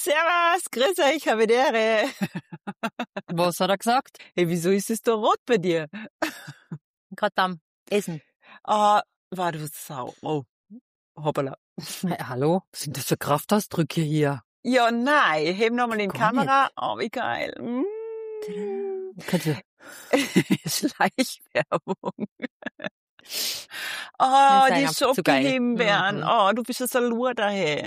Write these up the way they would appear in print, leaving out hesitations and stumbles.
Servus, grüß euch, habe die Ehre. Was hat er gesagt? Hey, wieso ist es da rot bei dir? Gerade am Essen. War du Sau. Oh, hoppala. Hey, hallo? Was sind das für Kraftausdrücke hier? Ja, nein, heben nochmal in die Gar Kamera. Oh, wie geil. Könnte Schleichwerbung. Das Die ist einfach zu geil. Schoki-Himbeeren. Mhm. Oh, du bist ja so lur daher.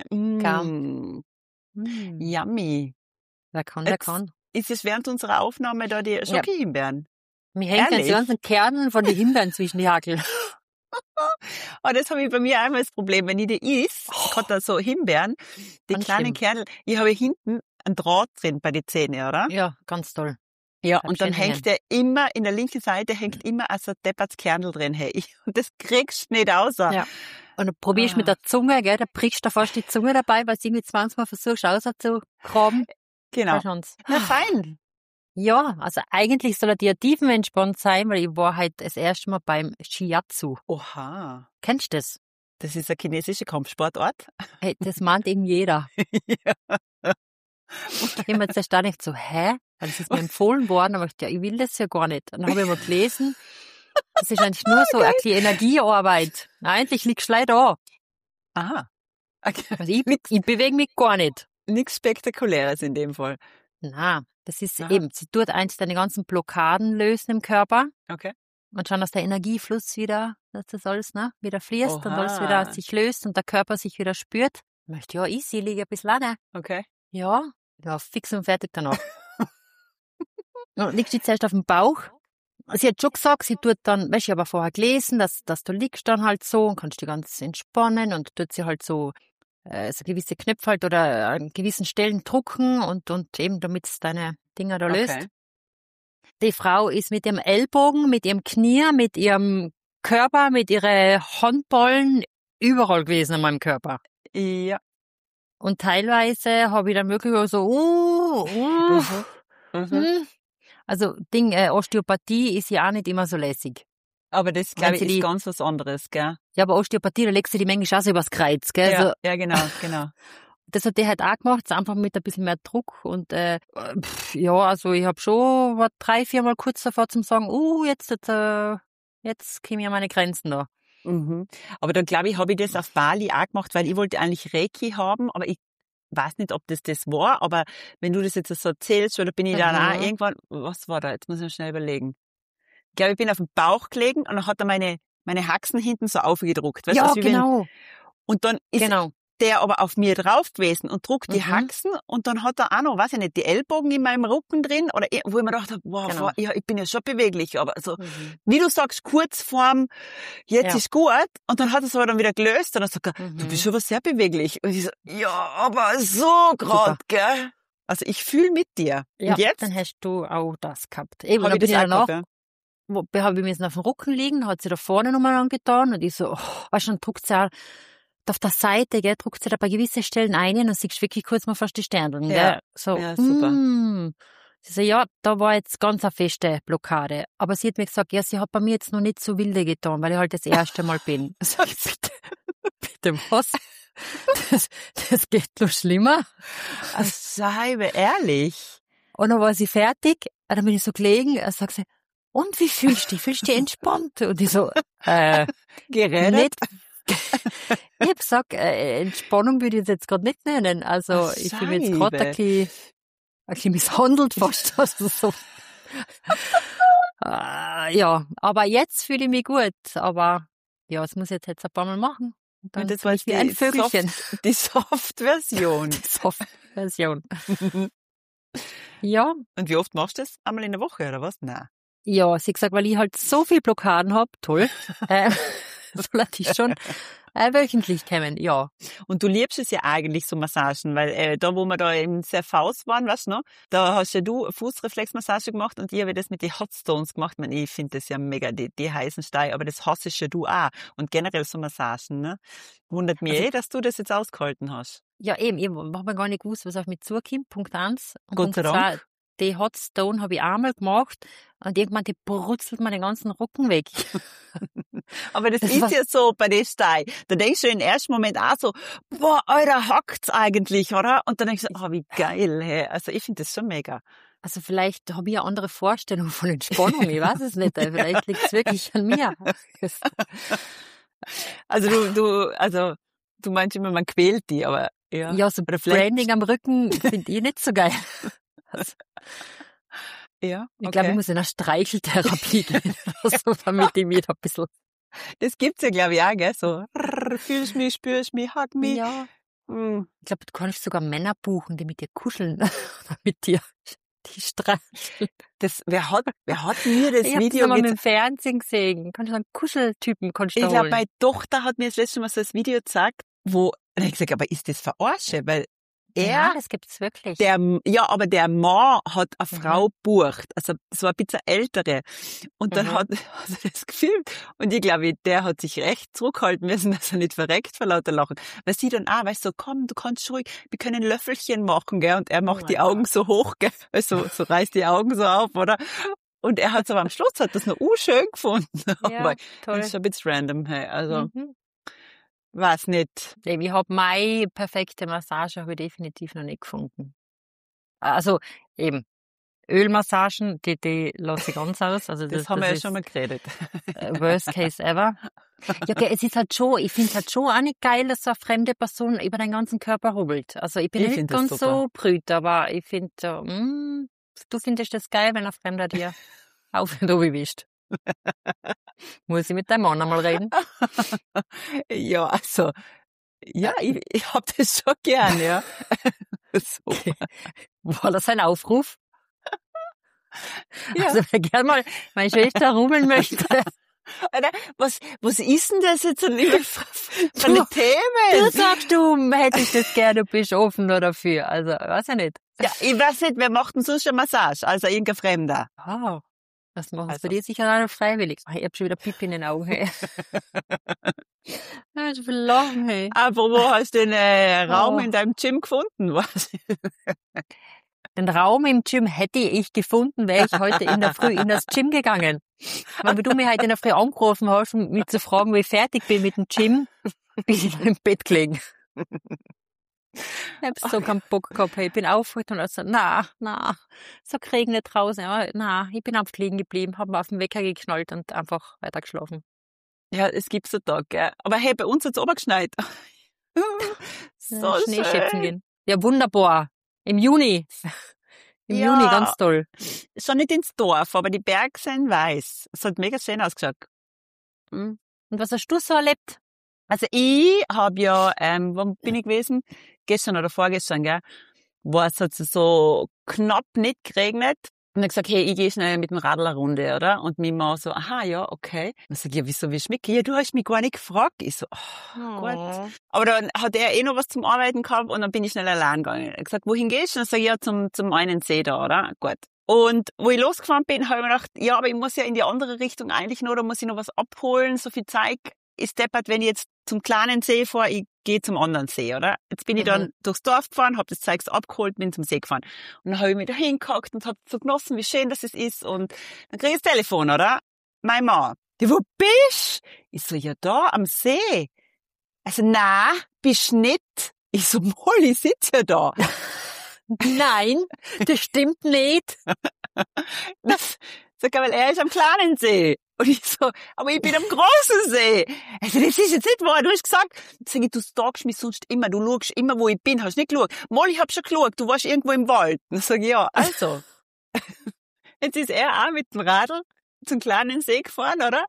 Mm. Yummy. Wer kann, Jetzt kann. ist es während unserer Aufnahme da die Schoki-Himbeeren. Mir hängen jetzt die Ehrlich? ganzen Kernen von den Himbeeren zwischen die Hakel. Das habe ich bei mir einmal das Problem, wenn ich die isst, gerade da so Himbeeren, die Ganz kleinen schlimm. Kernel, ich habe hinten einen Draht drin bei den Zähnen, oder? Ja, ganz toll. Ja, Bleib und dann schön hängen. hängt der immer, in der linken Seite hängt immer also ein depperts Kernel drin. Hey, und das kriegst du nicht raus. Ja. Und dann probierst mit der Zunge, gell, da brichst du fast die Zunge dabei, weil du irgendwie 20 Mal versuchst rauszugraben. Genau. Verstand's? Na fein. Ja, also eigentlich soll er dir tiefenentspannt sein, weil ich war halt das erste Mal beim Shiatsu. Oha. Kennst du das? Das ist ein chinesischer Kampfsportort. Hey, das meint eben jeder. Ja. Ich habe mir jetzt da nicht so, hä? Weil es ist mir empfohlen worden, aber ich dachte, ja, ich will das ja gar nicht. Und dann habe ich mal gelesen, das ist eigentlich nur so eine kleine Energiearbeit. Eigentlich liegst du leider da. Aha. Okay. Also ich bewege mich gar nicht. Nichts Spektakuläres in dem Fall. Na, das ist Aha. eben, sie tut eins deine ganzen Blockaden lösen im Körper Okay. und schauen, dass der Energiefluss wieder, dass das alles, wieder fließt und alles Oha. wieder sich löst und der Körper sich wieder spürt. Ich möchte, ja, easy, liege ein bisschen lange. Okay. Ja, fix und fertig danach. Liegst du zuerst auf dem Bauch? Sie hat schon gesagt, sie tut dann, weißt du, ich habe vorher gelesen, dass du liegst dann halt so und kannst dich ganz entspannen und tut sie halt so gewisse Knöpfe halt oder an gewissen Stellen drucken und eben damit es deine Dinger da löst. Okay. Die Frau ist mit ihrem Ellbogen, mit ihrem Knie, mit ihrem Körper, mit ihren Handballen überall gewesen in meinem Körper. Ja. Und teilweise habe ich dann wirklich so, Also Osteopathie ist ja auch nicht immer so lässig. Aber das, glaube ich, ist ganz was anderes, gell? Ja, aber Osteopathie, da legst du die manchmal auch so übers Kreuz, gell? Ja, Also, ja, genau. das hat die halt auch gemacht, einfach mit ein bisschen mehr Druck und also ich habe schon 3-4 Mal kurz davor zum sagen, jetzt käme ja meine Grenzen da. Mhm. Aber dann, glaube ich, habe ich das auf Bali auch gemacht, weil ich wollte eigentlich Reiki haben, aber ich weiß nicht, ob das war, aber wenn du das jetzt so erzählst, oder bin ich dann auch irgendwann, was war da? Jetzt muss ich mir schnell überlegen. Ich glaube, ich bin auf dem Bauch gelegen und dann hat er meine Haxen hinten so aufgedruckt. Weißt du, Ja, also wie genau. und dann ist der aber auf mir drauf gewesen und druckt die Haxen und dann hat er auch noch, weiß ich nicht, die Ellbogen in meinem Rücken drin oder wo ich mir gedacht habe, wow, ich bin ja schon beweglich, aber so, wie du sagst, kurz vorm, jetzt ist gut und dann hat er es aber dann wieder gelöst und dann sagt er, du bist schon was sehr beweglich und ich so, ja, aber so grad, gell? Also ich fühle mit dir. Ja, und jetzt? dann hast du auch das gehabt. Eben, Hab dann ich das bin ich auch danach, gehabt, habe ich mir jetzt auf dem Rücken liegen, hat sie da vorne nochmal angetan und ich so, weißt du, dann druckt sie auch auf der Seite, gell, druckt sie da bei gewissen Stellen ein und dann siehst du wirklich kurz mal fast die Sterneln, gell. So, ja, super. Sie so, ja, da war jetzt ganz eine feste Blockade. Aber sie hat mir gesagt, ja, sie hat bei mir jetzt noch nicht so wilde getan, weil ich halt das erste Mal bin. Sag ich, bitte was? Das geht noch schlimmer. Sei mir ehrlich. Und dann war sie fertig, und dann bin ich so gelegen, und sagt sie, und wie fühlst du dich? Fühlst du dich entspannt? Und ich so, Geredet? nicht. Ich hab gesagt, Entspannung würde ich jetzt gerade nicht nennen. Also ich fühle mich jetzt gerade ein bisschen misshandelt fast. Also so. Ja, aber jetzt fühle ich mich gut. Aber ja, das muss ich jetzt ein paar Mal machen. Und dann das war wie ein Vögelchen. Die Soft-Version. Die Soft-Version. Ja. Und wie oft machst du das? Einmal in der Woche oder was? Nein. Ja, sie hat gesagt, weil ich halt so viel Blockaden hab, toll, soll die schon wöchentlich kommen, ja. Und du liebst es ja eigentlich, so Massagen, weil da, wo wir da im Serfaus waren, weißt du noch, da hast ja du Fußreflexmassage gemacht und ich habe das mit den Hotstones gemacht. Ich finde das ja mega, die heißen Steine, aber das hassest ja du auch. Und generell so Massagen, ne? Wundert mich dass du das jetzt ausgehalten hast. Ja, eben, ich habe gar nicht gewusst, was auf mich zukommt, Punkt 1. Und Gott sei Dank. die Hot Stone habe ich einmal gemacht und irgendwann, die brutzelt mir den ganzen Rücken weg. Aber das ist ja so bei den Steinen. Da denkst du im ersten Moment auch so, boah, Alter, hackt's eigentlich, oder? Und dann denkst du, wie geil, hey. Also ich finde das schon mega. Also vielleicht habe ich eine andere Vorstellung von Entspannung, ich weiß es nicht. Vielleicht liegt es wirklich an mir. Also du meinst immer, man quält die, aber ja. Ja, so Branding am Rücken finde ich nicht so geil. Also, ja, ich glaube, ich muss in eine Streicheltherapie gehen oder so, damit ich mich da ein bisschen... Das gibt's ja, glaube ich, auch, gell? So, fühlst mich, spürst mich, hack mich. Ja. Ich glaube, du kannst sogar Männer buchen, die mit dir kuscheln, mit dir die streicheln. Wer hat mir das ich Video mal mit dem Fernsehen gesehen. Kannst du einen Kuscheltypen Ich glaube, meine Tochter hat mir das letzte Mal so ein Video gezeigt, wo, und ich gesagt, aber ist das verarsche? Weil das gibt's wirklich. Aber der Mann hat eine Frau gebucht, also so ein bisschen ältere. Und dann hat er das gefilmt. Und ich glaube, der hat sich recht zurückhalten müssen, dass er nicht verreckt vor lauter Lachen. Weil sie dann auch, weißt du, komm, du kannst ruhig, wir können Löffelchen machen, gell? Und er macht die Augen so hoch, gell? Also, so reißt die Augen so auf, oder? Und er hat es aber am Schluss, hat das noch schön gefunden. Ja, aber toll. das ist ein bisschen random, hey. Also, weiß nicht. Ich habe meine perfekte Massage habe ich definitiv noch nicht gefunden. Also eben, Ölmassagen, die lasse ich ganz aus. Also das haben wir ja schon mal geredet. Worst case ever. Ja, okay, es ist halt schon, ich finde es halt schon auch nicht geil, dass so eine fremde Person über den ganzen Körper rubbelt. Also ich bin nicht ganz so brüt, aber ich finde, du findest das geil, wenn ein Fremder dir auf und oben wischt. Muss ich mit deinem Mann einmal reden? Ja, also, ja, ich hab das schon gern, ja. So. Okay. War das ein Aufruf? Ja. Also, wer gern mal meine Schwester rummeln möchte. Alter, was ist denn das jetzt so liebe von den Themen? Du sagst, du hättest das gerne, du bist offen dafür. Also, weiß ich nicht. Ja, ich weiß nicht, wer macht denn sonst eine Massage? Also, irgendein Fremder. Wow. Das machen sie bei dir sicher auch freiwillig. Ich hab schon wieder Pipi in den Augen, hey. Ja, so viel Lachen, hey. Aber wo hast du den Raum in deinem Gym gefunden? Was? Den Raum im Gym hätte ich gefunden, wäre ich heute in der Früh in das Gym gegangen. Weil du mich heute in der Früh angerufen hast, um mich zu fragen, wie ich fertig bin mit dem Gym, bin ich dann im Bett gelegen. Ich hab so keinen Bock gehabt. Ich bin aufgewacht und so, so geregnet draußen. Ja, ich bin einfach liegen geblieben, hab mir auf den Wecker geknallt und einfach weiter geschlafen. Ja, es gibt so Tage, gell. Aber hey, bei uns hat's obergeschneit. So Schneeschätzen gehen. Ja, wunderbar. Im Juni. Juni, ganz toll. Schon nicht ins Dorf, aber die Berge sind weiß. Es hat mega schön ausgeschaut. Und was hast du so erlebt? Also ich habe ja, wann bin ich gewesen? Gestern oder vorgestern, gell? War es so knapp nicht geregnet. Und ich gesagt, hey, ich gehe schnell mit dem Radl eine Runde, oder? Und mein Mann so, aha, ja, okay. Und ich sag, ja, wieso willst du mitgehen? Ja, du hast mich gar nicht gefragt. Ich so, Gott. Aber dann hat er noch was zum Arbeiten gehabt und dann bin ich schnell allein gegangen. Er hat gesagt, wohin gehst du? Und dann sag ich, ja, zum einen See da, oder? Gut. Und wo ich losgefahren bin, habe ich mir gedacht, ja, aber ich muss ja in die andere Richtung eigentlich noch, da muss ich noch was abholen, so viel Zeit ist deppert, wenn ich jetzt zum kleinen See fahre, ich gehe zum anderen See, oder? Jetzt bin ich dann durchs Dorf gefahren, habe das Zeugs abgeholt, bin zum See gefahren. Und dann habe ich mich da hingehockt und habe so genossen, wie schön das ist. Und dann krieg ich das Telefon, oder? Mein Mann. Ja, wo bist du? Ich so, ja, da, am See. Also, na, bist nicht. Ich so, Molly, ich sitze ja da. Nein, das stimmt nicht. Sag, weil er ist am kleinen See. Und ich so, aber ich bin am großen See. Also, das ist jetzt nicht wahr. Du hast gesagt, sag ich, du stalkst mich sonst immer. Du schaust immer, wo ich bin. Hast nicht geschaut? Molly, ich hab schon geschaut. Du warst irgendwo im Wald. Und ich sag, ja, also. Jetzt ist er auch mit dem Radl zum kleinen See gefahren, oder?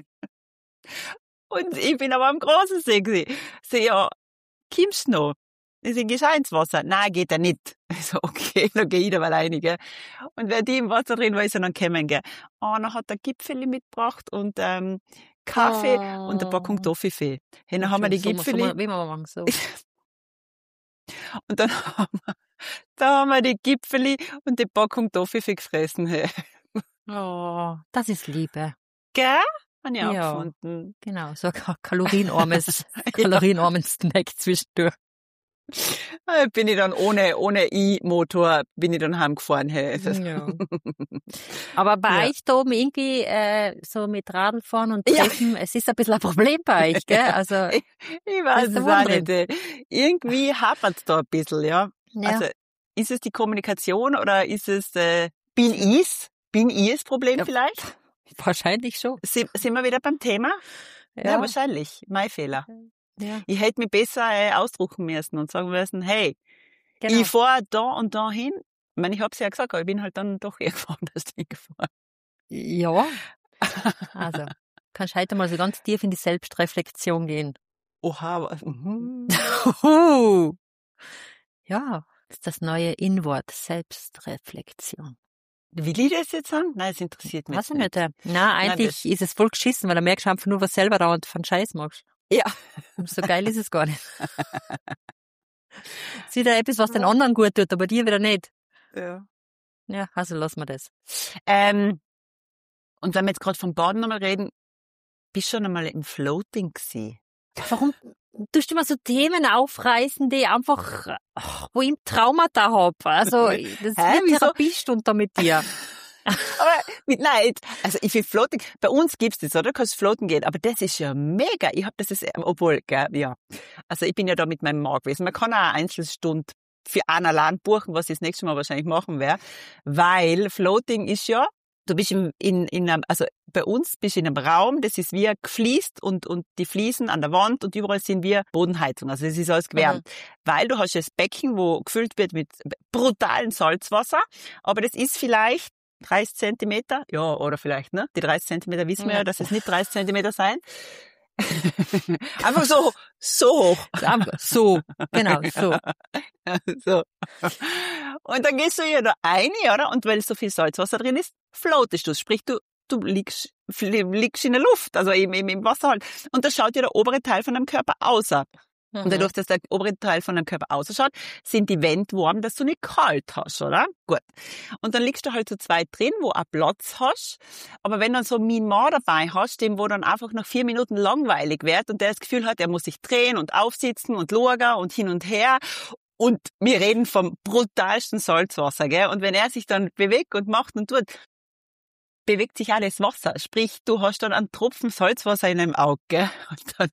Und ich bin aber am großen See gewesen. So, ja, kommst du noch? Ich sag, gehst du auch ins Wasser? Nein, geht er nicht. Ich so, okay, dann geh ich da mal rein, gell. Und wer die im Wasser drin war, ist er dann gekommen, gell. Dann hat er Gipfeli mitgebracht und, Kaffee und eine Packung Toffifee. Hey, dann haben wir die Gipfeli. Wie wir machen so. Und dann haben wir die Gipfeli und die Packung Toffifee gefressen, hey. Oh, das ist Liebe. Gell? Habe ich auch gefunden. Genau, so ein kalorienarmen Snack zwischendurch. Bin ich dann ohne E-Motor, bin ich dann heimgefahren. Hey. Ja. Aber bei euch da oben irgendwie so mit Radlfahren und Treffen, es ist ein bisschen ein Problem bei euch, gell? Also, ich weiß es auch nicht. Irgendwie hapert es da ein bisschen, ja. Also, ist es die Kommunikation oder ist es bin ich das Problem vielleicht? Wahrscheinlich schon. Sind wir wieder beim Thema? Ja, wahrscheinlich. Mein Fehler. Ja. Ich hätte mich besser ausdrucken müssen und sagen müssen, hey, ich fahre da und da hin. Ich meine, ich habe es ja gesagt, aber ich bin halt dann doch irgendwo anders hingefahren. Ja. Also, kannst heute mal so ganz tief in die Selbstreflexion gehen. Oha. Ja, das ist das neue Inwort, Selbstreflexion. Will ich das jetzt sagen? Nein, es interessiert mich nicht. Nein, eigentlich ist es voll geschissen, weil du merkst einfach nur, was selber da und von Scheiß machst. Ja. So geil ist es gar nicht. Es ist wieder etwas, was den anderen gut tut, aber dir wieder nicht. Ja. Ja, also lassen wir das. Und wenn wir jetzt gerade vom Baden nochmal reden, bist du schon einmal im Floating gewesen? Warum tust du mal so Themen aufreißen, die einfach, wo ich Traumata hab? Also, das ist eine Therapiestunde da mit dir. Aber nein, also ich finde Floating, bei uns gibt's das, oder? Du kannst floaten gehen, aber das ist ja mega. Ich hab das jetzt, obwohl, gell, ja. Also ich bin ja da mit meinem Mann gewesen. Man kann auch eine Einzelstunde für einen allein buchen, was ich das nächste Mal wahrscheinlich machen werde, weil Floating ist ja, du bist in einem, also bei uns bist du in einem Raum, das ist wie gefliest und die Fliesen an der Wand und überall sind wir Bodenheizung, also das ist alles gewärmt. Weil du hast das Becken, wo gefüllt wird mit brutalem Salzwasser, aber das ist vielleicht 30 Zentimeter, ja, oder vielleicht, ne? Die 30 Zentimeter wissen wir ja, dass es nicht 30 Zentimeter sein. Einfach so hoch. So, genau, so. So. Und dann gehst du hier da rein, oder? Und weil so viel Salzwasser drin ist, floatest du. Sprich, du liegst in der Luft, also im Wasser halt. Und das schaut ja der obere Teil von deinem Körper außer. Und dadurch, dass der obere Teil von deinem Körper ausschaut, sind die Wände warm, dass du nicht kalt hast, oder? Gut. Und dann liegst du halt zu zweit drin, wo auch Platz hast. Aber wenn dann so mein Mann dabei hast, dem wo dann einfach nach 4 Minuten langweilig wird und der das Gefühl hat, er muss sich drehen und aufsitzen und schauen und hin und her. Und wir reden vom brutalsten Salzwasser, gell? Und wenn er sich dann bewegt und macht und tut, bewegt sich alles Wasser. Sprich, du hast dann einen Tropfen Salzwasser in einem Auge, gell? Und dann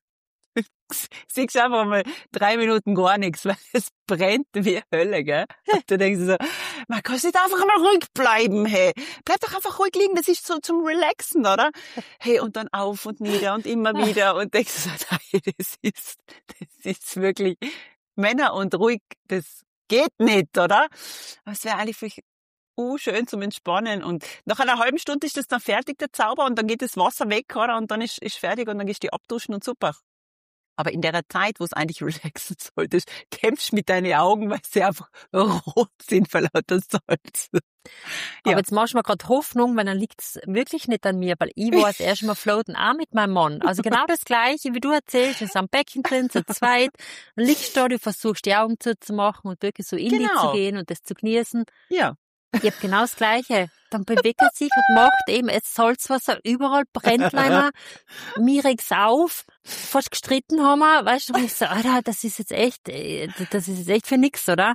siehst du einfach mal 3 Minuten gar nichts, weil es brennt wie Hölle, gell? Und du denkst so, man kann nicht einfach mal ruhig bleiben, hey. Bleib doch einfach ruhig liegen, das ist so zum Relaxen, oder? Hey, und dann auf und nieder und immer wieder und denkst so, nein, das ist wirklich Männer und ruhig, das geht nicht, oder? Aber es wäre eigentlich vielleicht schön zum Entspannen und nach einer halben Stunde ist das dann fertig, der Zauber, und dann geht das Wasser weg, oder? Und dann ist fertig und dann gehst du abduschen und super. Aber in der Zeit, wo es eigentlich relaxen solltest, kämpfst mit deinen Augen, weil sie einfach rot sind vor lauter Salz. Aber jetzt machst du mir gerade Hoffnung, weil dann liegt's wirklich nicht an mir, weil ich war das erste Mal floaten auch mit meinem Mann. Also genau das Gleiche, wie du erzählst, wir sind am Becken drin, zu zweit, dann liegst du da, du versuchst die Augen zuzumachen und wirklich so in dich zu gehen und das zu genießen. Ja. Ich hab genau das Gleiche. Dann bewegt er sich und macht eben das Salzwasser überall, brennt leider. Mir regt's auf. Fast gestritten haben wir. Weißt du, und ich so, Alter, das ist jetzt echt für nix, oder?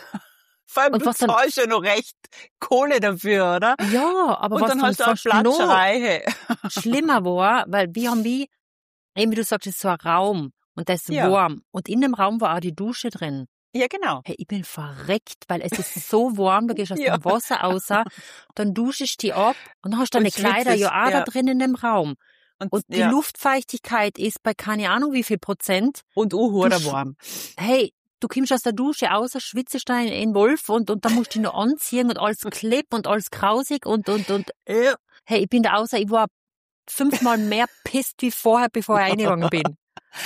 Vor allem, du zahlst ja noch recht Kohle dafür, oder? Ja, aber und was dann hast du auch Platscherei. Schlimmer war, weil wir haben eben wie du sagst, es ist so ein Raum und das ist warm. Und in dem Raum war auch die Dusche drin. Ja, genau. Hey, ich bin verreckt, weil es ist so warm, du gehst aus dem Wasser raus, dann duschst du dich ab und dann hast du deine Kleider ja auch da drin in dem Raum. Und die Luftfeuchtigkeit ist bei keine Ahnung wie viel Prozent. Und warm. Hey, du kommst aus der Dusche raus, schwitzt da in Wolf und dann musst du dich noch anziehen und alles klebt und alles grausig und. Hey, ich bin da außer, ich war 5-mal mehr pisst wie vorher, bevor ich reingegangen bin.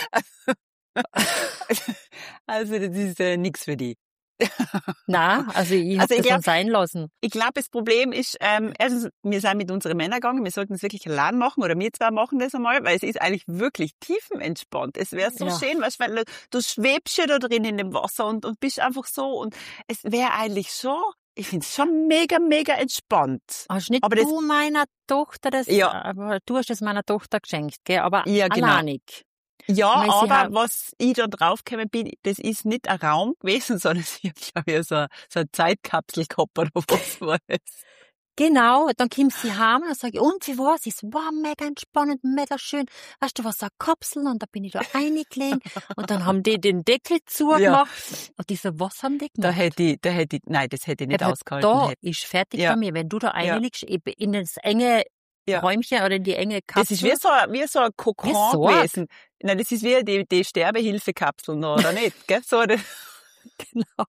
Also das ist nix für die. Nein, also ich habe das dann sein lassen. Ich glaube, das Problem ist, erstens, wir sind mit unseren Männern gegangen, wir sollten es wirklich allein machen oder wir zwei machen das einmal, weil es ist eigentlich wirklich tiefenentspannt. Es wäre so schön, weißt, weil du schwebst ja da drin in dem Wasser und bist einfach so und es wäre eigentlich schon, ich finde es schon mega, mega entspannt. Hast nicht aber du meiner Tochter das, aber du hast es meiner Tochter geschenkt, gell? Aber ja, genau. alleinig. Ja, aber was ich da draufgekommen bin, das ist nicht ein Raum gewesen, sondern ich habe ja so eine Zeitkapsel gehabt oder was war das? Genau, dann kommt sie heim und dann sage ich, und wie war's? Ich so, wow, mega entspannend, mega schön. Weißt du, was, so eine Kapsel? Und da bin ich da reingelegen. Und dann haben die den Deckel zugemacht. Ja. Und ich so, was haben die gemacht? Nein, das hätte ich nicht ausgehalten. Da ist fertig bei mir. Wenn du da reinlegst, in das enge Räumchen oder in die enge Kapsel. Das ist wie so ein Kokon gewesen. Nein, das ist wie die Sterbehilfekapsel noch, oder nicht? Gell? So genau.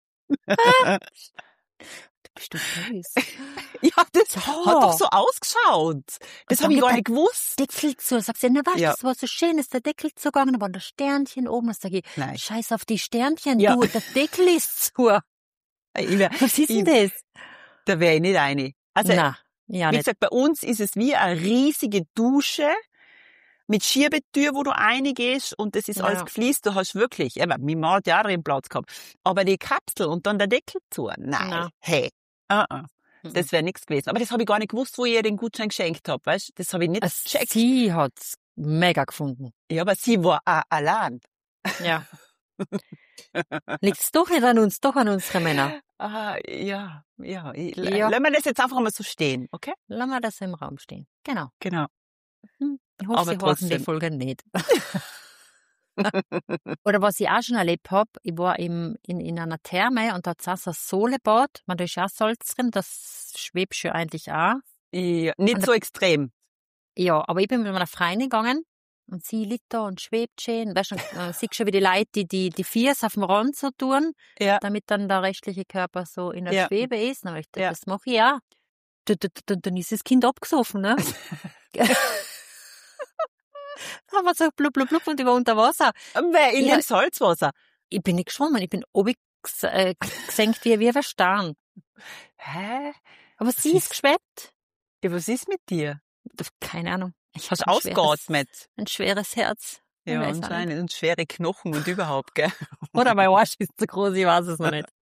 Bist du böse? Ja, das hat doch so ausgeschaut. Das habe ich gar nicht gewusst. Deckel zu. Sagst du, na was, das war so schön, ist der Deckel zugegangen, da waren da Sternchen oben. Da sag ich, nein. Scheiß auf die Sternchen, du, der Deckel ist zu. Was ist denn das? Da wäre ich nicht eine. Also, wie gesagt, bei uns ist es wie eine riesige Dusche mit Schiebetür, wo du reingehst und das ist alles gefliest. Du hast wirklich, eben, mein Mann hat ja drin Platz gehabt. Aber die Kapsel und dann der Deckel zu, nein, hey, das wäre nichts gewesen. Aber das habe ich gar nicht gewusst, wo ihr den Gutschein geschenkt habt, weißt du? Das habe ich nicht gecheckt. Sie hat's mega gefunden. Ja, aber sie war auch allein. Ja. Liegt's doch nicht an uns, doch an unsere Männer. Ja. Lassen wir das jetzt einfach mal so stehen, okay? Lassen wir das im Raum stehen. Genau. Ich hoffe, aber Sie hören die Folge nicht. Oder was ich auch schon erlebt habe, ich war in einer Therme und da hat es auch so ein Solebad. Da ist auch Salz drin, das schwebt schon eigentlich auch. Ja, nicht so extrem. Ja, aber ich bin mit meiner Freundin gegangen und sie liegt da und schwebt schön. Weißt du, siehst schon, wie die Leute die Füße auf dem Rand so tun, damit dann der restliche Körper so in der Schwebe ist. Dann dachte ich, das mache ich auch. Dann ist das Kind abgesoffen, ne? Aber so blub, blub, blub und ich war unter Wasser. Wer in dem Salzwasser? Ich bin nicht geschwommen, ich bin oben gesenkt wie ein Stern. Hä? Aber sie ist geschwebt. Ja, was ist mit dir? Keine Ahnung. Hast du ausgeatmet? Ein schweres Herz. Ja, anscheinend. Und schwere Knochen und überhaupt, gell? Oder mein Arsch ist zu groß, ich weiß es noch nicht.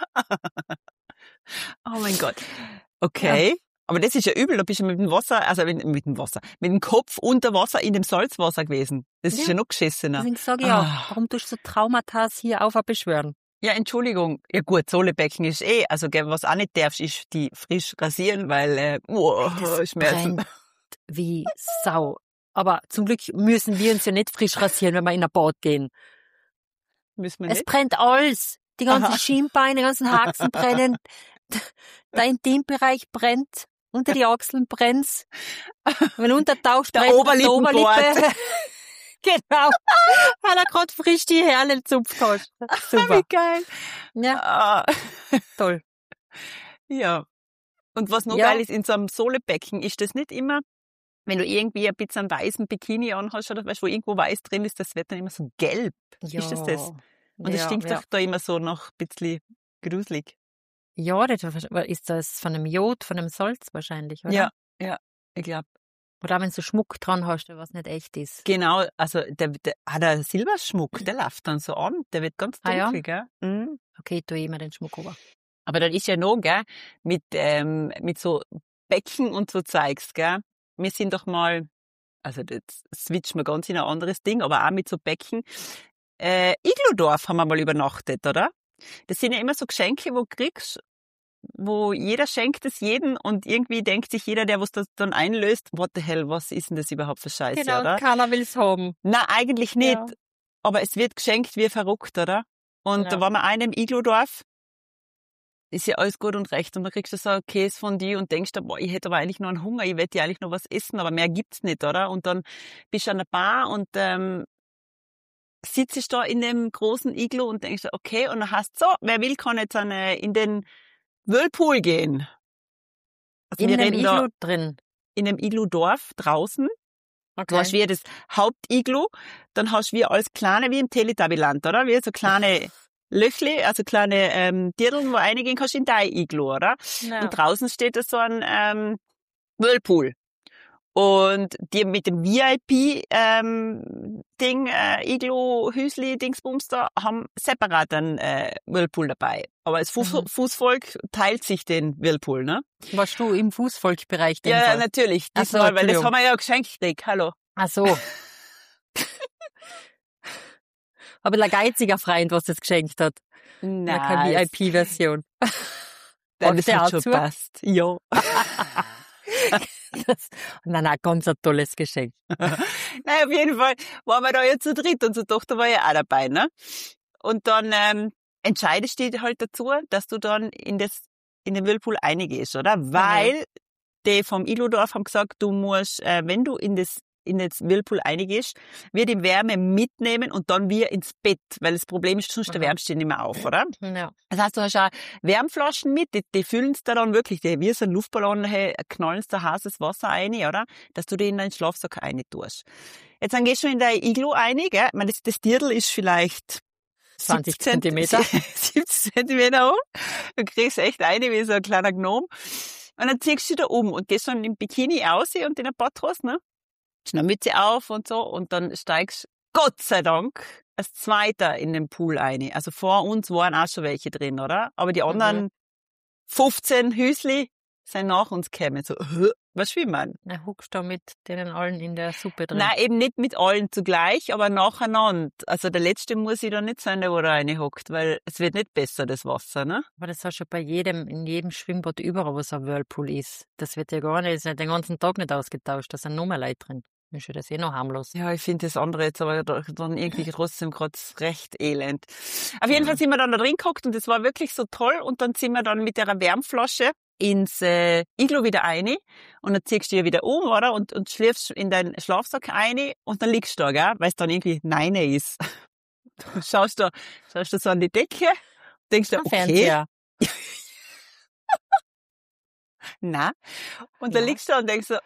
Oh mein Gott. Okay. Ja. Aber das ist ja übel, da bist du mit dem Kopf unter Wasser in dem Salzwasser gewesen. Das ist ja noch geschissener. Deswegen sage ich auch, warum tust du so Traumata hier beschwören? Ja, Entschuldigung. Ja gut, Sohlebecken ist also was auch nicht darfst, ist die frisch rasieren, weil, Schmerzen. Brennt wie Sau. Aber zum Glück müssen wir uns ja nicht frisch rasieren, wenn wir in ein Bad gehen. Müssen wir nicht? Es brennt alles. Die ganzen Schienbeine, die ganzen Haxen brennen. Der Intimbereich brennt. Unter die Achseln brennt's. Wenn untertaucht, brennt die Oberlippe. Genau. Weil er gerade frisch die Härle gezupft hat. Super. Wie geil. Ja. Toll. Ja. Und was noch geil ist, in so einem Sohlebecken ist das nicht immer, wenn du irgendwie ein bisschen einen weißen Bikini anhast oder weißt, wo irgendwo weiß drin ist, das wird dann immer so gelb. Ja. Ist das? Und das stinkt doch da immer so noch ein bisschen gruselig. Ja, das ist das von dem Jod, von dem Salz wahrscheinlich, oder? Ja, ich glaube. Oder auch wenn du Schmuck dran hast, der was nicht echt ist. Genau, also der hat einen Silberschmuck, der läuft dann so an, der wird ganz dunkel, gell? Mhm. Okay, ich tue immer den Schmuck rüber. Aber dann ist ja noch, gell, mit so Becken und so Zeugs, gell? Wir sind doch mal, also jetzt switchen wir ganz in ein anderes Ding, aber auch mit so Becken. Igludorf haben wir mal übernachtet, oder? Das sind ja immer so Geschenke, wo du kriegst, wo jeder schenkt es jedem und irgendwie denkt sich jeder, der was das dann einlöst, what the hell, was ist denn das überhaupt für Scheiße, genau, oder? Keiner will's haben. Nein, eigentlich nicht. Ja. Aber es wird geschenkt wie verrückt, oder? Und da waren wir einem Igludorf. Ist ja alles gut und recht. Und dann kriegst du so ein Käse von dir und denkst dir, boah, ich hätte aber eigentlich noch einen Hunger, ich hätte ja eigentlich noch was essen, aber mehr gibt's nicht, oder? Und dann bist du an der Bar und sitzt da in dem großen Iglu und denkst, okay, und dann hast du so, wer will, kann jetzt in den Whirlpool gehen. Also in dem Iglu drin? In dem Igludorf draußen. Okay. Du hast wie das Hauptiglu, dann hast du wie alles kleine, wie im Teletubbyland, oder? Wie so kleine Löchle, also kleine Dirndl, wo reingehen kannst in dein Iglu, oder? Ja. Und draußen steht da so ein Whirlpool. Und die mit dem VIP Iglu, Hüsli, Dingsbums da, haben separat einen Whirlpool dabei. Aber das Fußvolk teilt sich den Whirlpool, ne? Warst du im Fußvolkbereich? Ja, natürlich. Diesmal, weil das haben wir ja geschenkt gekriegt. Hallo. Ach so. Aber ein geiziger Freund, was das geschenkt hat. Nein. Keine VIP-Version. Das hat schon gepasst. Ja. Nein, ganz ein tolles Geschenk. Nein, auf jeden Fall waren wir da ja zu dritt. Unsere Tochter war ja auch dabei, ne? Und dann entscheidest du dich halt dazu, dass du dann in den Whirlpool reingehst, oder? Weil die vom Igludorf haben gesagt, du musst, wenn du in das Whirlpool reingehst, wir die Wärme mitnehmen und dann wir ins Bett, weil das Problem ist, sonst wärmst du dich nicht mehr auf, oder? Ja. Das heißt, du hast auch Wärmflaschen mit, die füllen da dann wirklich, wie so ein Luftballon, knallen da heißes Wasser rein, oder? Dass du die in deinen Schlafsack rein tust. Jetzt dann gehst du in dein Iglu rein, gell? Ich meine, das Dirndl ist vielleicht 20 Zentimeter. 70 Zentimeter hoch. Du kriegst echt eine wie so ein kleiner Gnom. Und dann ziehst du da und gehst dann im Bikini aus und in ein Patros, ne? Hast eine Mütze auf und so und dann steigst Gott sei Dank als Zweiter in den Pool ein. Also vor uns waren auch schon welche drin, oder? Aber die anderen 15 Hüsli sind nach uns gekommen. So, was will man? Na, huckst du mit denen allen in der Suppe drin? Nein, eben nicht mit allen zugleich, aber nacheinander. Also der Letzte muss ich da nicht sein, der wo da reinhockt, weil es wird nicht besser, das Wasser, ne? Aber das hast du bei in jedem Schwimmbad überall, wo so ein Whirlpool ist. Das wird ja gar nicht, ist ja den ganzen Tag nicht ausgetauscht, da sind nur mehr Leute drin. Ist ja das noch harmlos. Ja, ich finde das andere jetzt aber dann irgendwie trotzdem gerade recht elend. Auf jeden Fall sind wir dann da drin gehockt und das war wirklich so toll und dann sind wir dann mit der Wärmflasche ins Iglu wieder rein und dann ziehst du dich wieder oder? Und schläfst in deinen Schlafsack rein und dann liegst du da, gell? Weil es dann irgendwie nein ist. Du schaust da so an die Decke, denkst du, okay. Fernseher. Na. Und dann liegst du da und denkst so,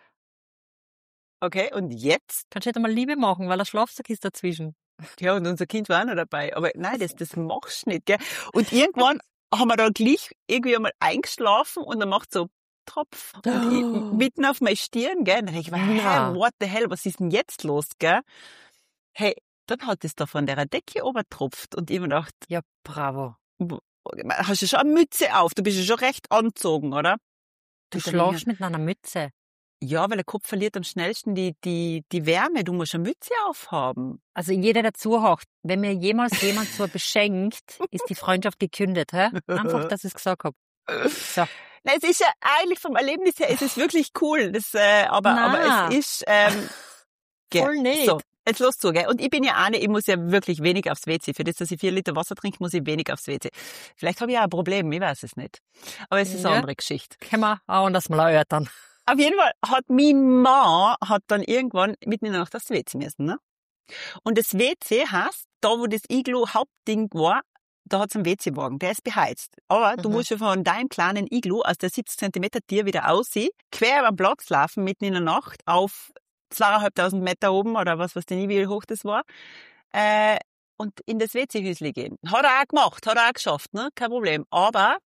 okay, und jetzt? Kannst du nicht einmal Liebe machen, weil der Schlafsack ist dazwischen. Ja, und unser Kind war auch noch dabei. Aber nein, das machst du nicht, gell? Und irgendwann haben wir da gleich irgendwie einmal eingeschlafen und dann macht so Tropf mitten auf meine Stirn, gell? Und dann denke ich mir, hey, what the hell, was ist denn jetzt los, gell? Hey, dann hat es da von der Decke obertropft und ich mir gedacht, ja, bravo. Hast du schon eine Mütze auf? Du bist ja schon recht angezogen, oder? Du schlafst mit einer Mütze. Ja, weil der Kopf verliert am schnellsten die Wärme. Du musst eine Mütze aufhaben. Also jeder, der zuhört, wenn mir jemals jemand so beschenkt, ist die Freundschaft gekündigt. Hä? Einfach, dass ich es gesagt habe. So. Na, es ist ja eigentlich vom Erlebnis her, es ist wirklich cool. Aber es ist voll nicht. So, jetzt los zu, gell? Und ich bin ja eine, ich muss ja wirklich wenig aufs WC. Für das, dass ich 4 Liter Wasser trinke, muss ich wenig aufs WC. Vielleicht habe ich auch ein Problem, ich weiß es nicht. Aber es ist eine andere Geschichte. Können wir auch anders mal erörtern. Auf jeden Fall hat mein Mann dann irgendwann mitten in der Nacht aufs WC müssen, ne? Und das WC heißt, da wo das Iglu-Hauptding war, da hat's einen WC-Wagen, der ist beheizt. Aber du musst ja von deinem kleinen Iglu aus der 70 Zentimeter Tier wieder aussehen, quer über den Platz laufen, mitten in der Nacht, auf 2.500 Meter oben, oder was denn nie, wie hoch das war, und in das WC-Hüsli gehen. Hat er auch gemacht, hat er auch geschafft, ne? Kein Problem. Aber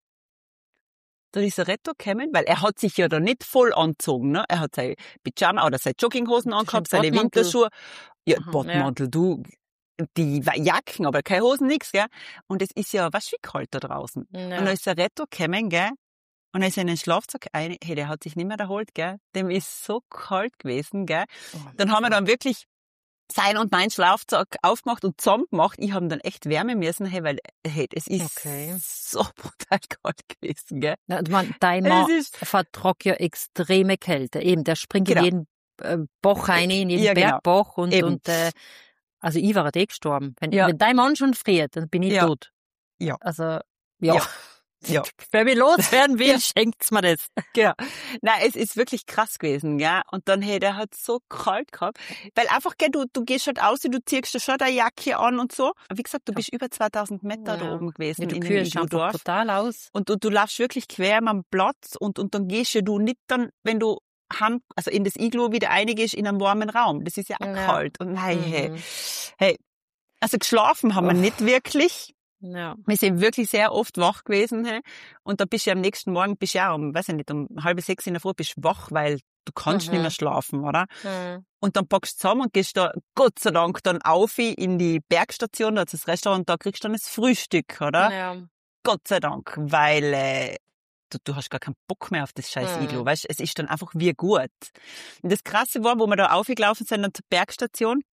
da ist ein Retto gekommen, weil er hat sich ja da nicht voll angezogen, ne? Er hat seine Pyjama oder seine Jogginghosen angehabt, seine Winterschuhe. Ja, Botmantel, du, die Jacken, aber keine Hosen, nix, gell? Und es ist ja, was wie kalt da draußen. Ja. Und da ist ein Retto gekommen, gell? Und er ist in den Schlafsack rein, hey, der hat sich nicht mehr erholt, gell? Dem ist so kalt gewesen, gell? Dann haben wir dann wirklich sein und mein Schlafsack aufgemacht und zusammen gemacht. Ich habe dann echt wärmen müssen, hey, weil es ist so brutal kalt gewesen, gell? Ja, dein Mann vertragt ja extreme Kälte. Eben, der springt in jeden Bach rein, in jeden Bergbach und also ich war gestorben. Wenn dein Mann schon friert, dann bin ich tot. Ja. Also, ja. Wenn wir loswerden will, schenkt's mir das. Genau. Nein, es ist wirklich krass gewesen, gell? Und dann, hey, der hat so kalt gehabt. Weil einfach, gell, du gehst halt aus, du ziehst dir schon deine Jacke an und so. Wie gesagt, du bist über 2.000 Meter da oben gewesen. Ja, du kühlst einfach total aus. Und du laufst wirklich quer am Platz und dann gehst du nicht dann, wenn du also in das Iglu wieder reingehst, in einen warmen Raum. Das ist ja auch kalt. Und nein, hey. Also geschlafen haben wir nicht wirklich. Ja. Wir sind wirklich sehr oft wach gewesen, hey. Und da bist du am nächsten Morgen, bist du ja um 5:30 in der Früh, bist wach, weil du kannst nicht mehr schlafen, oder? Und dann packst du zusammen und gehst da, Gott sei Dank, dann auf in die Bergstation, da ist das Restaurant, da kriegst du dann das Frühstück, oder? Ja. Gott sei Dank, weil du hast gar keinen Bock mehr auf das scheiß Iglu, weißt? Es ist dann einfach wie gut. Und das Krasse war, wo wir da aufgelaufen sind zur Bergstation,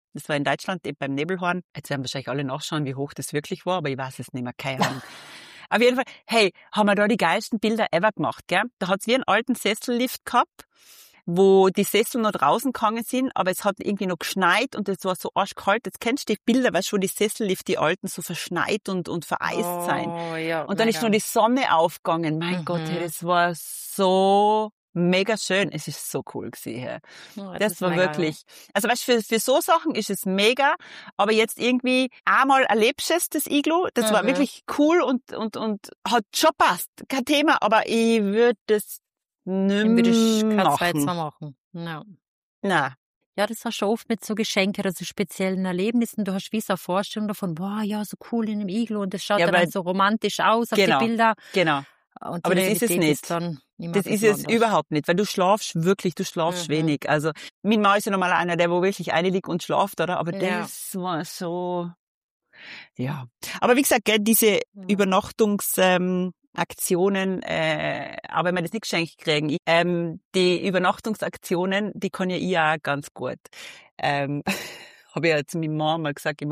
Das war in Deutschland eben beim Nebelhorn. Jetzt werden wahrscheinlich alle nachschauen, wie hoch das wirklich war, aber ich weiß es nicht mehr, keine Ahnung. Auf jeden Fall, hey, haben wir da die geilsten Bilder ever gemacht, gell? Da hat's wie einen alten Sessellift gehabt, wo die Sessel noch draußen gegangen sind, aber es hat irgendwie noch geschneit und es war so arschkalt. Jetzt kennst du die Bilder, weißt du, wo die Sessellift, die alten, so verschneit und vereist sein. Ja, Und dann ist noch die Sonne aufgegangen. Mein Gott, hey, das war so mega schön. Es ist so cool gewesen. Hey. Ja, Das war wirklich, also weißt du, für so Sachen ist es mega, aber jetzt irgendwie einmal erlebst du es, das Iglu, das war wirklich cool und hat schon passt. Kein Thema, aber ich würde das nicht machen. No. Nein. Ja, das hast du oft mit so Geschenken, also speziellen Erlebnissen. Du hast wie so eine Vorstellung davon, boah, ja, so cool in einem Iglu und das schaut dann so romantisch aus auf die Bilder. Genau. Und aber das ist es nicht. Das ist es überhaupt nicht, weil du schlafst wenig. Also, mein Mann ist ja normal einer, der wo wirklich liegt und schlaft, oder? Aber das war so, ja. Aber wie gesagt, gell, diese Übernachtungsaktionen, auch wenn wir das nicht geschenkt kriegen, die Übernachtungsaktionen, die kann ja ich auch ganz gut. Habe ich ja zu meinem Mann mal gesagt,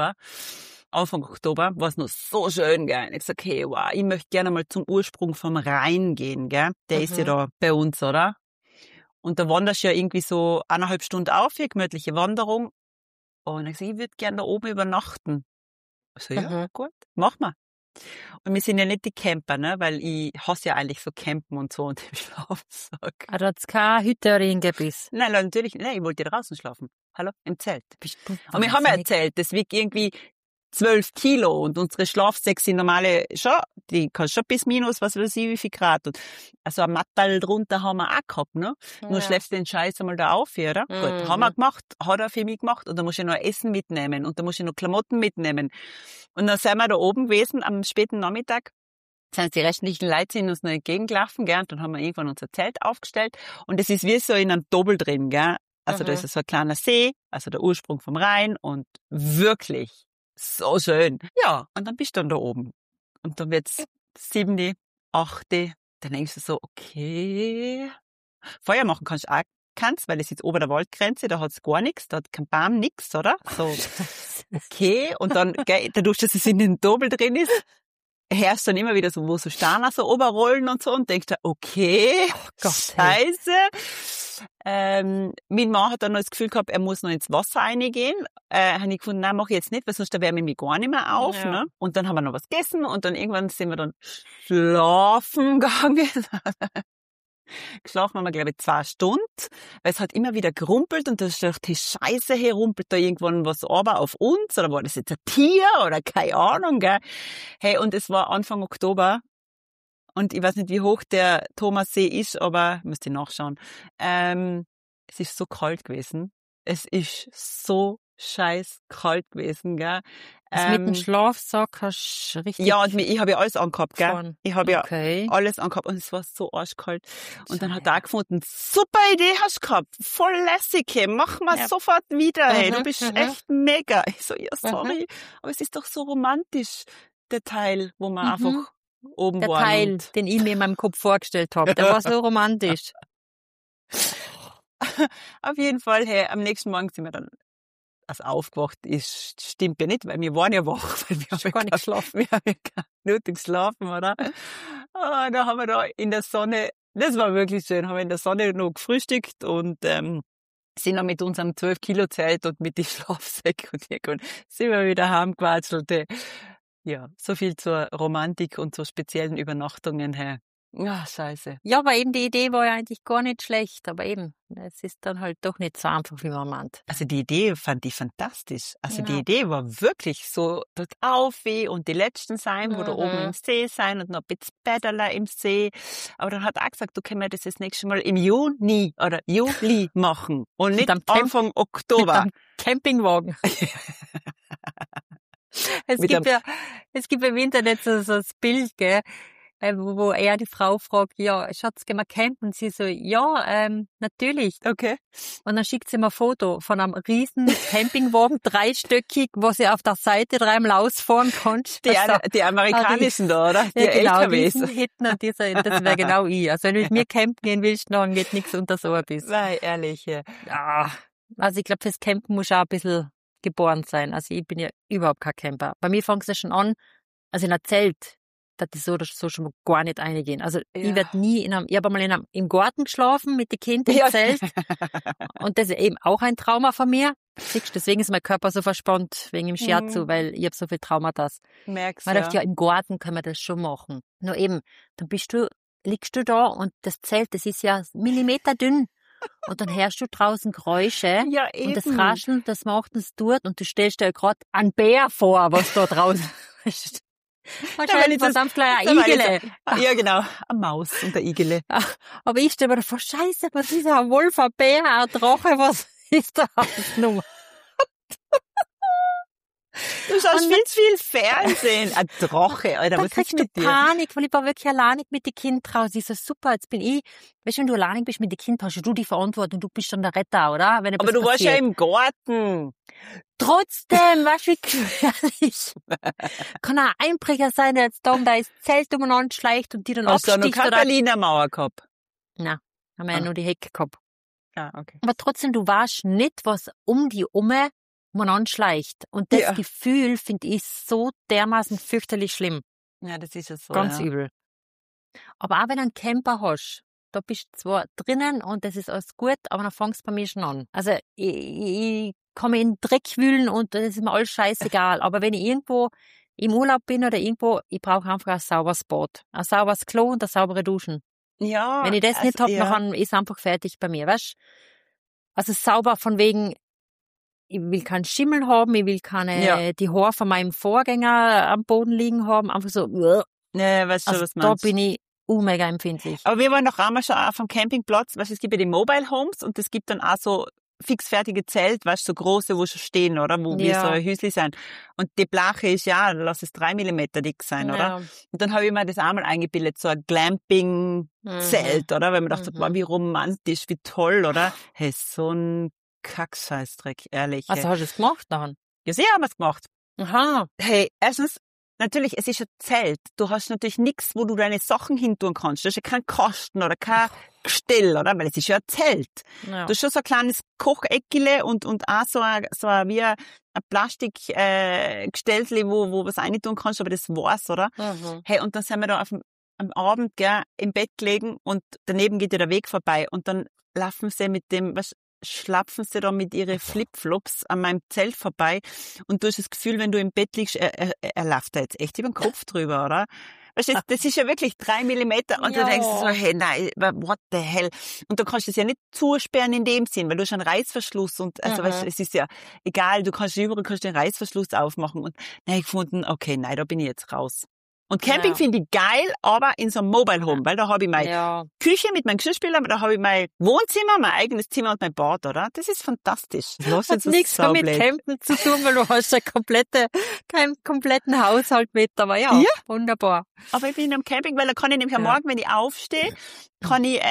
Anfang Oktober, war es noch so schön, gell. Ich gesagt, hey, wow, ich möchte gerne mal zum Ursprung vom Rhein gehen, gell. Der ist ja da bei uns, oder? Und da wanderst du ja irgendwie so 1,5 Stunden auf, hier gemütliche Wanderung. Und ich gesagt, ich würde gerne da oben übernachten. So, ja, gut, mach mal. Und wir sind ja nicht die Camper, ne, weil ich hasse ja eigentlich so Campen und so und im Schlafsack. Da hat's keine Hütte oder irgendwas? Nein, natürlich, nein, ich wollte draußen schlafen. Hallo? Im Zelt. Und wir haben ja erzählt, das wiegt irgendwie 12 Kilo und unsere Schlafsäcke sind normale schon, die kann schon bis minus, was weiß ich, wie viel Grad. Und also ein Mattal drunter haben wir auch gehabt, ne? Ja. Nur schläfst du den Scheiß einmal da auf, oder? Gut, haben wir gemacht, hat er für mich gemacht. Und dann musst du noch Essen mitnehmen und dann musst du noch Klamotten mitnehmen. Und dann sind wir da oben gewesen am späten Nachmittag. Sind die restlichen Leute sind uns noch entgegengelaufen, gell? Und dann haben wir irgendwann unser Zelt aufgestellt. Und das ist wie so in einem Doppel drin, gell? Also da ist so ein kleiner See, also der Ursprung vom Rhein und wirklich so schön. Ja, und dann bist du dann da oben. Und dann wird's 7., 8. Dann denkst du so, okay. Feuer machen kannst du auch, weil das ist ober der Waldgrenze, da hat's gar nichts, da hat kein Baum, nix, oder? So, okay. Und dann, dadurch, dass es in den Doppel drin ist, hörst du dann immer wieder so, wo so Steine so oberrollen und so und denkst du, okay, Scheiße. Mein Mann hat dann noch das Gefühl gehabt, er muss noch ins Wasser reingehen. Habe ich gefunden, nein, mach ich jetzt nicht, weil sonst da wärme ich mich gar nicht mehr auf. Ja. Ne? Und dann haben wir noch was gegessen und dann irgendwann sind wir dann schlafen gegangen. Geschlafen haben wir, glaube ich, 2 Stunden, weil es hat immer wieder gerumpelt und da ist die Scheiße herumpelt da irgendwann was aber auf uns oder war das jetzt ein Tier oder keine Ahnung, gell? Hey, und es war Anfang Oktober und ich weiß nicht, wie hoch der Thomassee ist, aber müsst ihr nachschauen. Es ist so kalt gewesen. Es ist so scheiß kalt gewesen, gell? Mit dem Schlafsack hast du richtig... Ja, und ich habe ja alles angehabt, gell? Ich habe ja alles angehabt und es war so arschkalt. Und dann hat er auch gefunden, super Idee hast du gehabt, voll lässig, hey, mach mal sofort wieder, hey, du bist echt mega. Ich so, ja, sorry, aber es ist doch so romantisch, der Teil, wo man einfach oben war. Der Teil, den ich mir in meinem Kopf vorgestellt habe, der war so romantisch. Auf jeden Fall, hey, am nächsten Morgen sind wir dann aufgewacht ist, stimmt ja nicht, weil wir waren ja wach, weil wir haben gar nicht geschlafen. Wir haben ja keine Minute geschlafen, oder? Da haben wir da in der Sonne, das war wirklich schön, haben wir in der Sonne noch gefrühstückt und sind dann mit unserem 12-Kilo-Zelt und mit den Schlafsäcken und irgendwann sind wir wieder heimgewatschelt. Ja, so viel zur Romantik und zur speziellen Übernachtungen her. Ja, scheiße. Ja, aber eben die Idee war ja eigentlich gar nicht schlecht, aber eben, es ist dann halt doch nicht so einfach, wie man meint. Also die Idee fand ich fantastisch. Also die Idee war wirklich so, dort auf und die letzten sein, wo da oben im See sein und noch ein bisschen Bäderler im See. Aber dann hat er auch gesagt, du können wir das nächste Mal im Juni oder Juli machen und nicht am Anfang Oktober. Mit Campingwagen. Es gibt ja im Internet so das Bild, gell? Wo er die Frau fragt, ja, Schatz, gehen wir campen? Sie so, ja, natürlich. Okay. Und dann schickt sie mir ein Foto von einem riesen Campingwagen, 3-stöckig, wo sie auf der Seite 3-mal ausfahren kann. Die amerikanischen da, oder? Die genau, LKWs. Hinten und das wäre genau ich. Also wenn du mit mir campen gehen willst, dann geht nichts unter so ein bisschen. Nein, ehrlich. Ja. Also ich glaube, fürs Campen muss auch ein bisschen geboren sein. Also ich bin ja überhaupt kein Camper. Bei mir fängt es ja schon an, also in einem Zelt, dass die so oder so schon mal gar nicht reingehen. Also ich werde nie ich habe einmal im Garten geschlafen mit den Kindern im Zelt. Und das ist eben auch ein Trauma von mir. Siehst, deswegen ist mein Körper so verspannt, wegen dem Shiatsu, weil ich habe so viel Traumata. Merkst Man dachte, ja, im Garten können wir das schon machen. Nur eben, dann liegst du da und das Zelt, das ist ja millimeterdünn. Und dann hörst du draußen Geräusche und das Rascheln, das macht es dort und du stellst dir gerade einen Bär vor, was da draußen ist. Wahrscheinlich verdammt gleich ein Igele. Ja, genau, eine Maus und ein Igele. Aber ich stelle mir vor, Scheiße, was ist ein Wolf, ein Bär, ein Drache, was ist da alles Nummer? Du schaust viel zu viel Fernsehen. Ein Drache, Alter, dann was kriegst ist du mit dir? Panik, weil ich war wirklich alleinig mit den Kindern draußen. Ich so, super, jetzt bin ich, weißt du, wenn du alleinig bist mit den Kindern, hast du die Verantwortung, du bist dann der Retter, oder? Wenn Aber du warst ja passiert. im Garten. Trotzdem, weißt du, wie gefährlich. Kann auch ein Einbrecher sein, der jetzt da ins Zelt umeinander schleicht und die dann Hast du noch absticht. keine Oder... Berliner Mauer gehabt? Nein, haben wir ja nur die Hecke gehabt. Ah, okay. Aber trotzdem, du weißt nicht, was um die umeinander schleicht. Und das Gefühl finde ich so dermaßen fürchterlich schlimm. Ja, das ist ja so. Ganz übel. Aber auch wenn du einen Camper hast, da bist du zwar drinnen und das ist alles gut, aber dann fängst du bei mir schon an. Also ich kann mich in den Dreck wühlen und das ist mir alles scheißegal. Aber wenn ich irgendwo im Urlaub bin oder irgendwo, ich brauche einfach ein sauberes Bad. Ein sauberes Klo und eine saubere Duschen. Ja. Wenn ich das nicht hab, dann ist einfach fertig bei mir, weißt? Also sauber von wegen, ich will keinen Schimmel haben, ich will keine, die Haare von meinem Vorgänger am Boden liegen haben, einfach so, Ne, weißt du, also was meinst. Da bin ich mega empfindlich. Aber wir waren noch einmal schon auf dem Campingplatz, weißt du, es gibt ja die Mobile Homes und es gibt dann auch so fixfertige Zelt, weißt du, so große, wo schon stehen, oder? Wo wir so ein Häusli sein. Und die Blache ist ja, lass es 3 Millimeter dick sein, oder? Und dann habe ich mir das einmal eingebildet, so ein Glamping-Zelt, oder? Weil man dachte, wow, wie romantisch, wie toll, oder? Hey, so ein Kackscheißdreck, ehrlich. Also hast du es gemacht dann? Ja, sehr haben wir es gemacht. Aha. Hey, erstens, natürlich, es ist ein Zelt. Du hast natürlich nichts, wo du deine Sachen hintun kannst. Du hast ja keinen Kasten oder kein Gestell, oder? Weil es ist ja ein Zelt. Ja. Du hast schon so ein kleines Kocheckele und auch so ein wie ein Plastikgestellli, wo was reintun kannst, aber das war's, oder? Hey, und dann sind wir da am Abend, gell, im Bett gelegen und daneben geht ja der Weg vorbei und dann laufen sie mit dem, schlapfen sie da mit ihren Flipflops an meinem Zelt vorbei und du hast das Gefühl, wenn du im Bett liegst, er läuft da jetzt echt über den Kopf drüber, oder? Weißt du, das ist ja wirklich 3 Millimeter und du denkst so, hey, nein, what the hell? Und du kannst es ja nicht zusperren in dem Sinn, weil du hast einen Reißverschluss und, also, weißt du, es ist ja egal, du kannst überall den Reißverschluss aufmachen und, nein, ich gefunden, okay, nein, da bin ich jetzt raus. Und Camping finde ich geil, aber in so einem Mobile Home, weil da habe ich meine Küche mit meinem Geschirrspüler, da habe ich mein Wohnzimmer, mein eigenes Zimmer und mein Bad, oder? Das ist fantastisch. Das hat nichts mit Campen zu tun, weil du hast keinen kompletten Haushalt mit, aber ja, wunderbar. Aber ich bin am Camping, weil da kann ich nämlich am Morgen, wenn ich aufstehe, kann ich,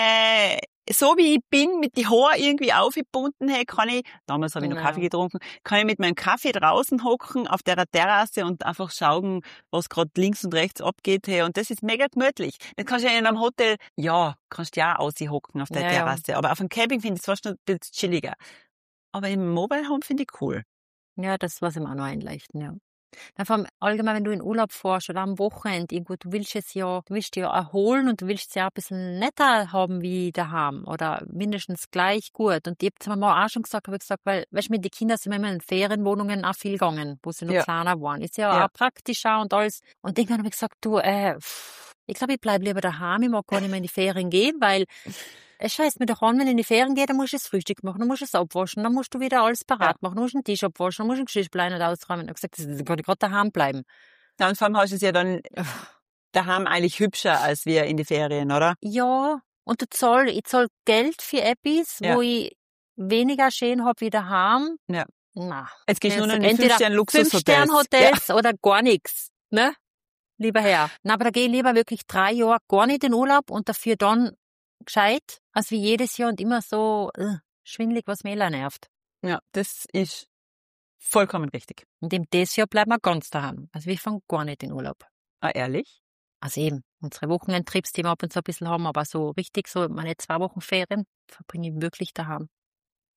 so wie ich bin, mit die Haare irgendwie aufgebunden, hey, kann ich, damals habe ich noch Kaffee getrunken, kann ich mit meinem Kaffee draußen hocken auf der Terrasse und einfach schauen, was gerade links und rechts abgeht, hey, und das ist mega gemütlich. Das kannst du ja in einem Hotel, kannst du ja auch aushocken auf der Terrasse, aber auf einem Camping finde ich es fast noch ein bisschen chilliger. Aber im Mobile Home finde ich cool. Ja, das was ihm auch noch einleuchten, ja. Vor allem allgemein, wenn du in Urlaub fährst oder am Wochenende irgendwo, du willst dich ja erholen und du willst es ja ein bisschen netter haben wie daheim oder mindestens gleich gut. Und ich habe es mir auch schon gesagt, weil, weißt du, mit den Kindern sind wir immer in Ferienwohnungen auch viel gegangen, wo sie noch kleiner waren. Ist ja auch praktischer und alles. Und irgendwann habe ich gesagt, du, ich glaube, ich bleib lieber daheim, ich mag gar nicht mehr in die Ferien gehen, weil es scheißt mir doch an, wenn ich in die Ferien gehe, dann musst du das Frühstück machen, dann musst du es abwaschen, dann musst du wieder alles parat machen, dann musst du den Tisch abwaschen, dann musst du den Geschirrspüler nicht ausräumen. Ich habe gesagt, dann kann ich gerade daheim bleiben. Ja, und vor allem hast du es ja dann daheim eigentlich hübscher als wir in die Ferien, oder? Ja, und ich zahl Geld für etwas, wo ich weniger schön hab wie daheim. Ja. Na, jetzt gehst du nur in die 5-Sterne-Luxushotels. 5-Sterne-Hotels oder gar nichts, ne? Lieber Herr. Na, aber da gehe ich lieber wirklich 3 Jahre gar nicht in Urlaub und dafür dann gescheit, als wie jedes Jahr und immer so schwindelig, was mich nervt. Ja, das ist vollkommen richtig. Und im dieses Jahr bleiben wir ganz daheim. Also wir fahren gar nicht in Urlaub. Ah, ehrlich? Also eben, unsere Wochenendtrips, die wir ab und zu ein bisschen haben, aber so richtig so meine 2 Wochen Ferien verbringe ich wirklich daheim.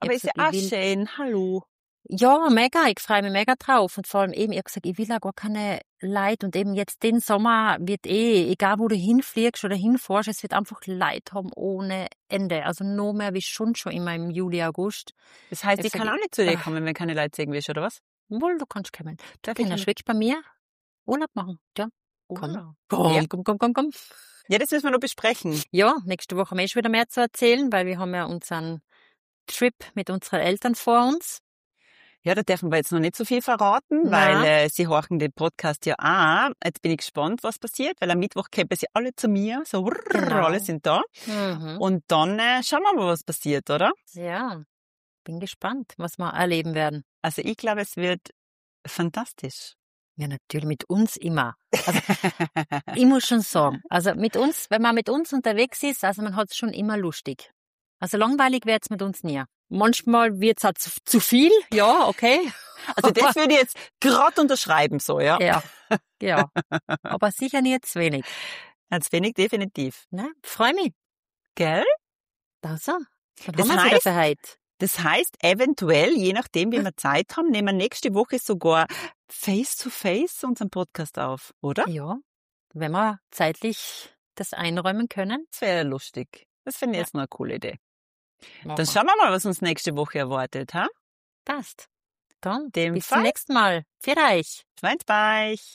Aber ist ja auch schön. Hallo. Ja, mega. Ich freue mich mega drauf. Und vor allem eben, ich habe gesagt, ich will auch gar keine Leute. Und eben jetzt den Sommer wird egal wo du hinfliegst oder hinfährst, es wird einfach Leute haben ohne Ende. Also noch mehr wie schon immer im Juli, August. Das heißt, ich kann auch nicht zu dir kommen, wenn keine Leute sehen willst, oder was? Wohl, du kannst kommen. Du kannst wirklich bei mir Urlaub machen. Ja, komm. Ja, das müssen wir noch besprechen. Ja, nächste Woche haben wir schon wieder mehr zu erzählen, weil wir haben ja unseren Trip mit unseren Eltern vor uns. Ja, da dürfen wir jetzt noch nicht so viel verraten, weil sie horchen den Podcast ja auch. Jetzt bin ich gespannt, was passiert, weil am Mittwoch kommen sie alle zu mir, so alle sind da. Und dann schauen wir mal, was passiert, oder? Ja, bin gespannt, was wir erleben werden. Also ich glaube, es wird fantastisch. Ja, natürlich mit uns immer. Also, ich muss schon sagen, also mit uns, wenn man mit uns unterwegs ist, also man hat es schon immer lustig. Also langweilig wird's mit uns nie. Manchmal wird's auch zu viel, ja, okay. Also das würde ich jetzt gerade unterschreiben, so, ja. Ja. Aber sicher nicht zu wenig. Zu wenig, definitiv. Ne? Freue mich. Gell? Also, dann haben wir wieder für heute. Das heißt, eventuell, je nachdem, wie wir Zeit haben, nehmen wir nächste Woche sogar face-to-face unseren Podcast auf, oder? Ja, wenn wir zeitlich das einräumen können. Das wäre lustig. Das finde ich jetzt noch eine coole Idee. Dann schauen wir mal, was uns nächste Woche erwartet, ha? Passt. Dann bis zum nächsten Mal. Für euch. Schweins bei euch.